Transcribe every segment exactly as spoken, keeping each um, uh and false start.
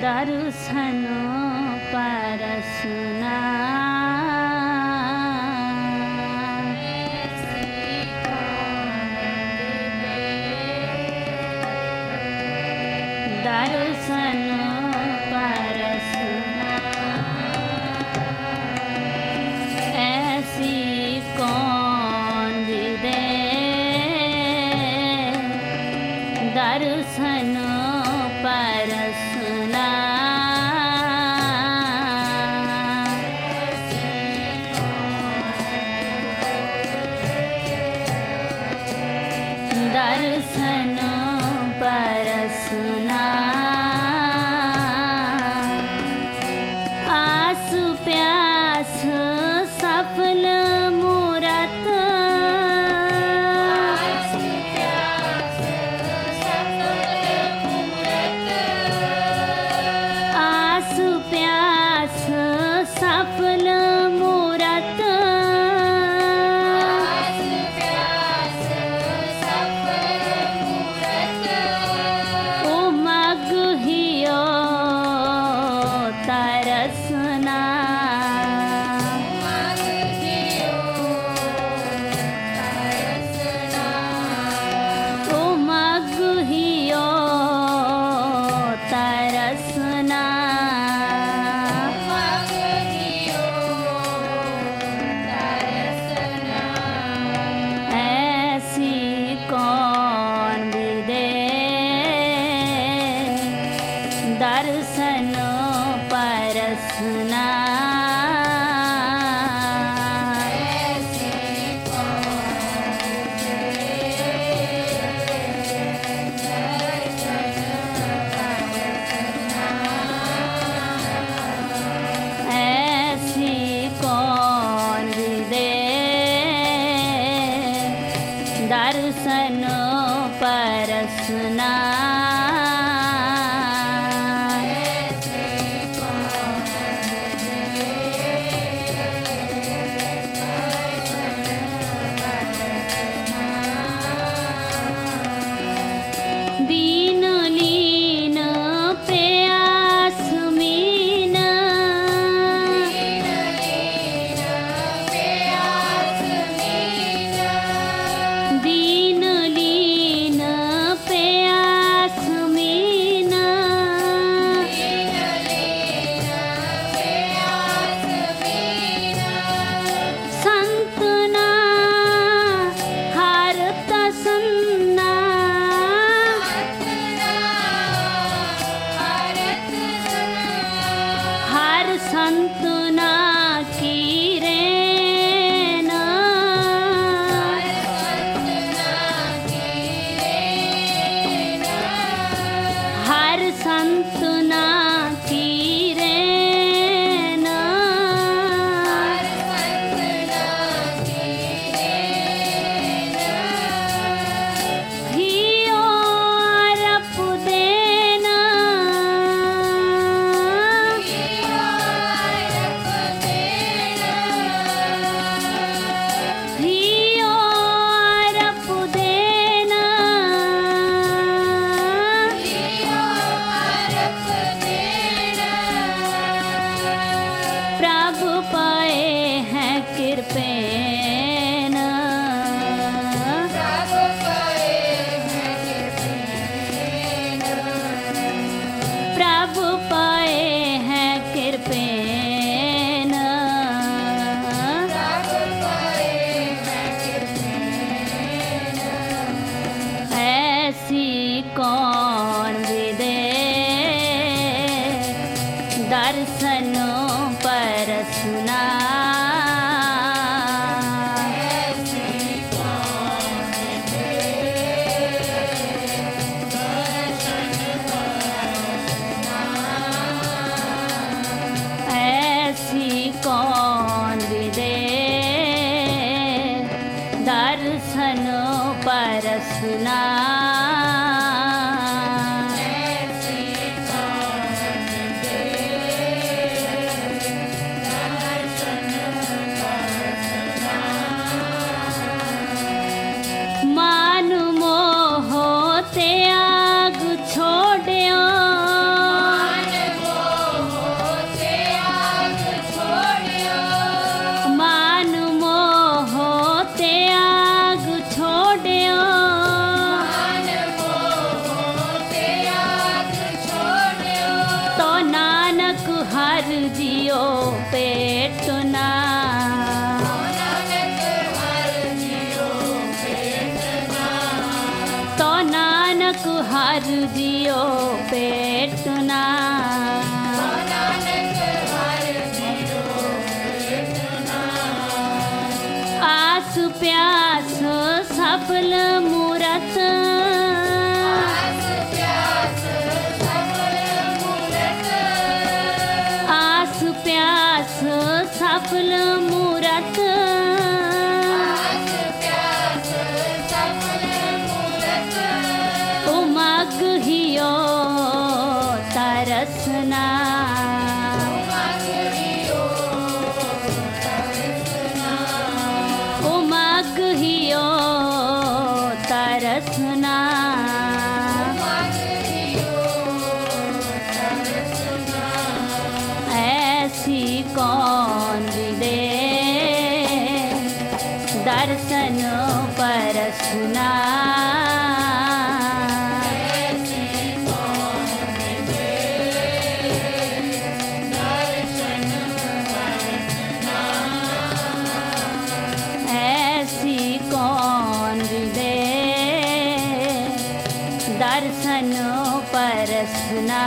दर्शन परसना दर्शन परसना ऐसी कौन विदे दर्शन परसना दर्शन परसना आस प्यास सफल मूरत आस प्यास सफल मूरत उमग हियो तरसना उमग हियो तरसना ऐसी कौन विदे दर्शन परसना ऐसी कौन विदे दर्शन परसना दीन लीन प्रयास मीन दीन लीन प्रयास मीन संतना हारत सन्ना हर संतना की रेना हर संतना की रेना हियो रप देना हियो रप देना प्रभु पाए हैं कृपेन प्रभु पाए हैं कृपेन ऐसी कौन विदे दर्शन परसना ऐसी कौन विदे दर्शन परसना ऐसी कौन विदे दर्शन जियो पेटना आस प्यास सफल मूरत आस प्यास सफल मूरत उमग हियो तरसना उमग हियो तरसना ऐसी कौन दे दर्शन परसना ऐसी कौन दे दर्शन परसना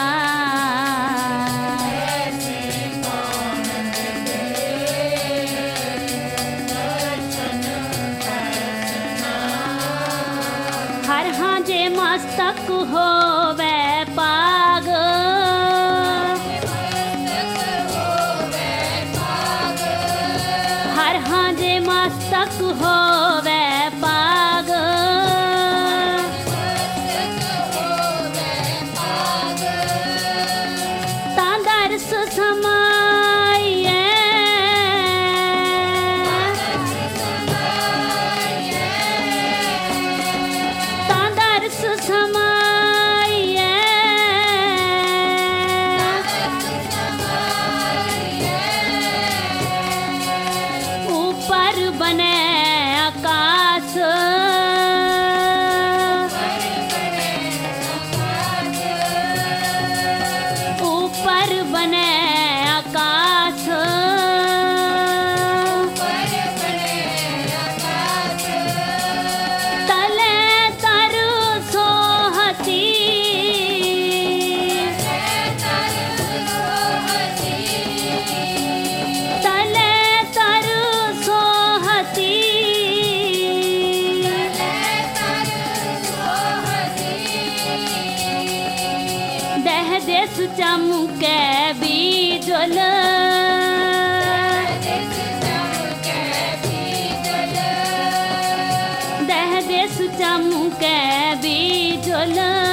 हर हाँ जे मस्तक होवे पाग हर हाँ जे मस्तक होवे पाग तादर्श समाये तादर्श समाये ऊपर बने आकाश ऊपर बने आकाश तले तरु सोहती तले तरु सोहती दह देश चमके बीजल दह देश चमके बीजल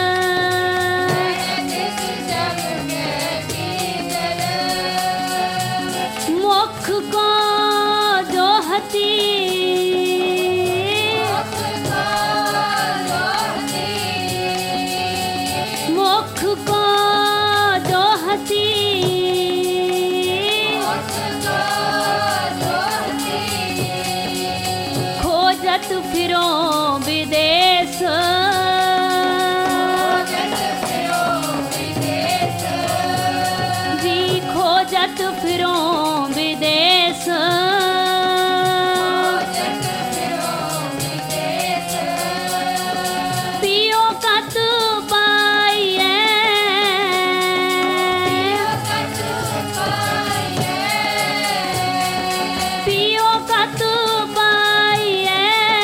मुख को जोहती मुख को जोहती खोजत फिरो विदेश जी खोजत फिरो विदेश पियो कत पाइए पियो कत पाइए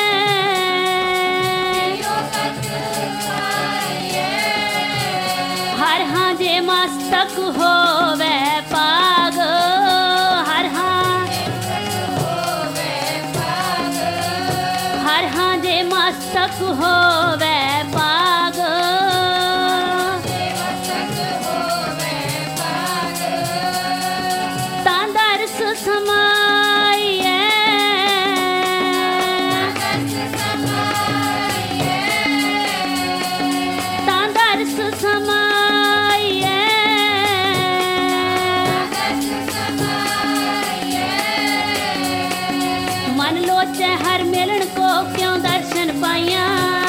हर हाँ जे मस्तक होवे पाग हर हाँ हर हाँ जे मस्तक होवे पाग तादर्श समाये तादर्श समाये मन लोचे हर मिलन को क्यों दर्शन पाया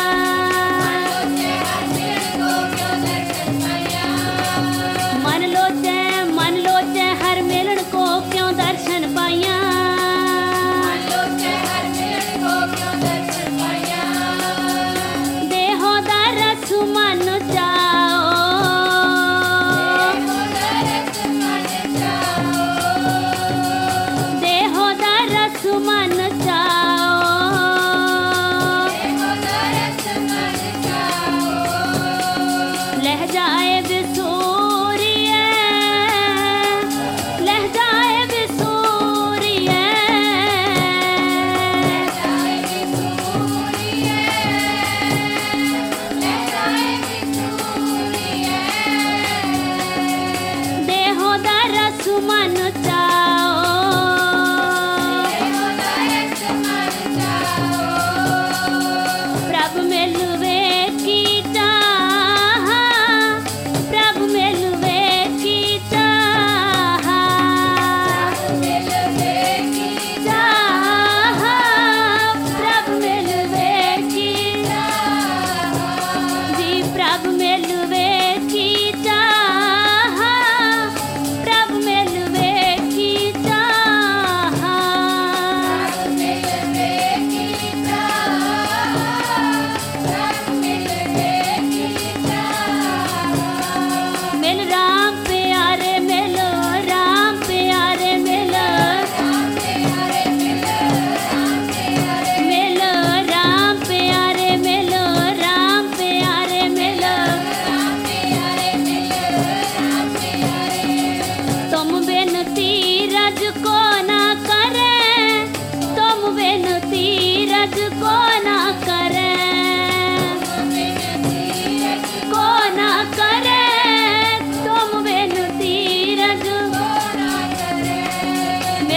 मन लोचे मन लोचे हर मिलन को क्यों दर्शन पाया देहो दरस मन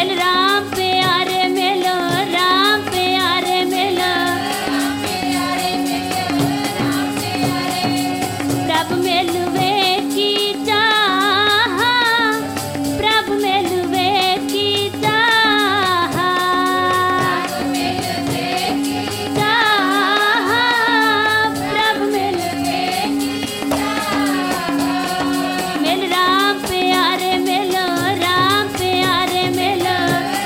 मिल राम प्यारे मिल राम प्यारे मिल प्रभु मिलवे की चाह प्रभु मिलवे की चाह चाह प्रभु मिलवे मिल राम प्यारे मिल राम प्यारे मिल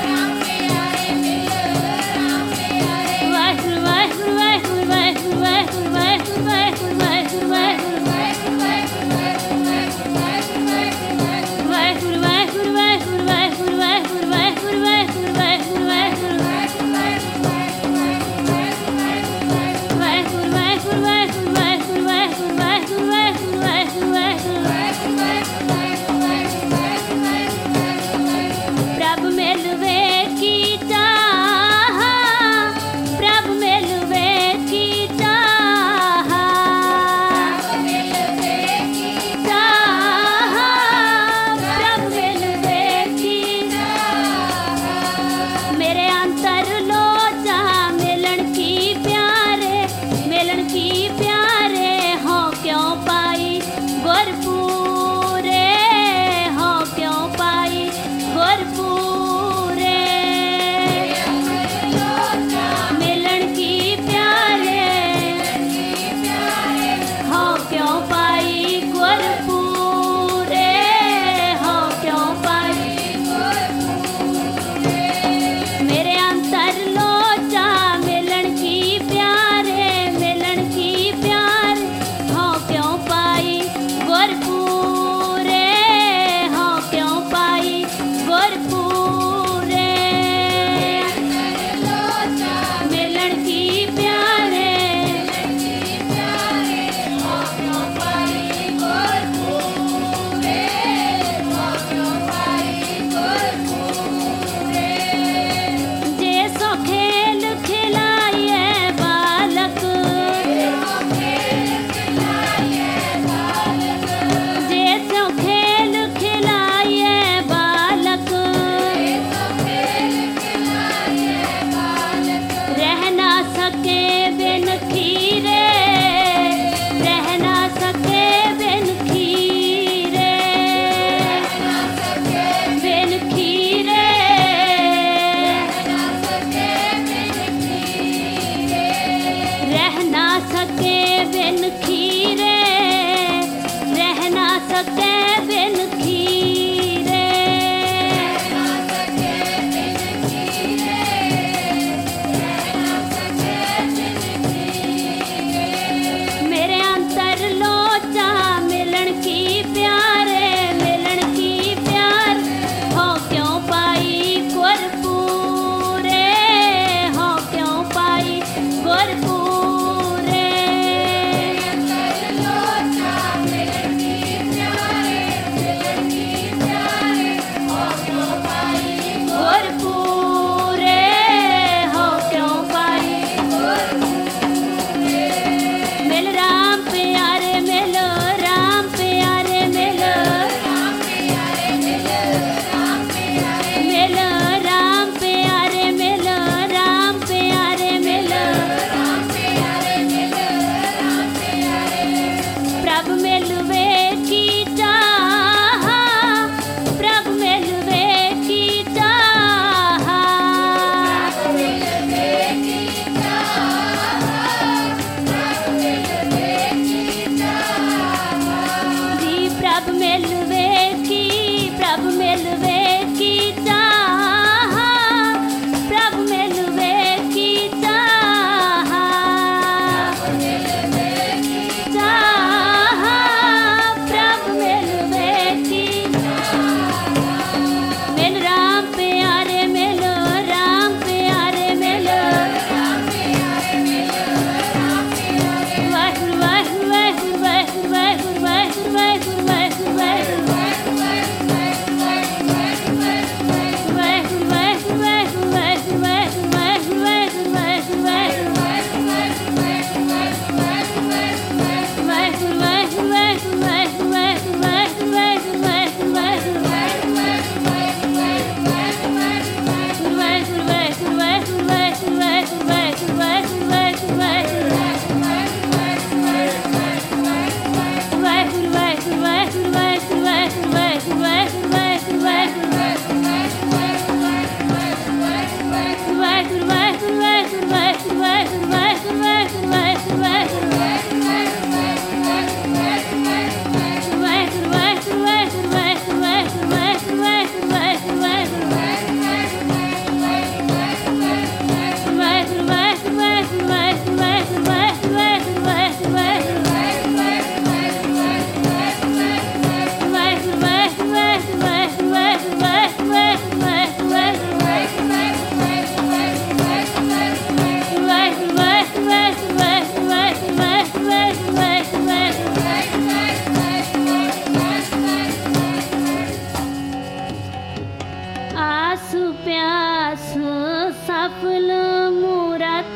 सफल मूरत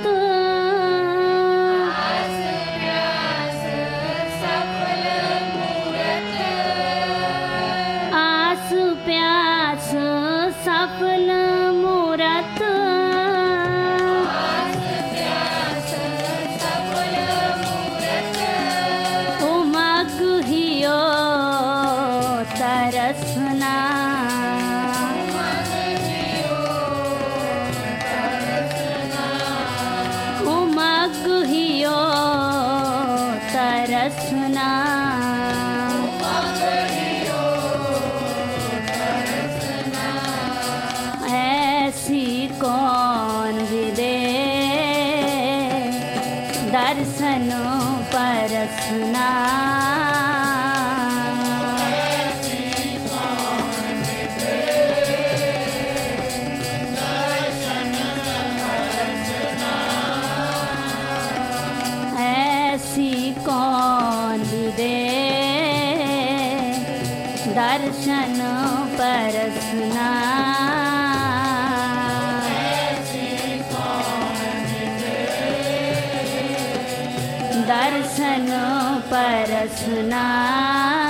आस प्यास सफल मूरत आस प्यास सफल मूरत आस प्यास सफल मूरत उमग हियो तरसना उमग हियो तरसना ऐसी कौन विदे दर्शन परसना ऐसी कौन विदे दर्शन परसना दर्शन परसना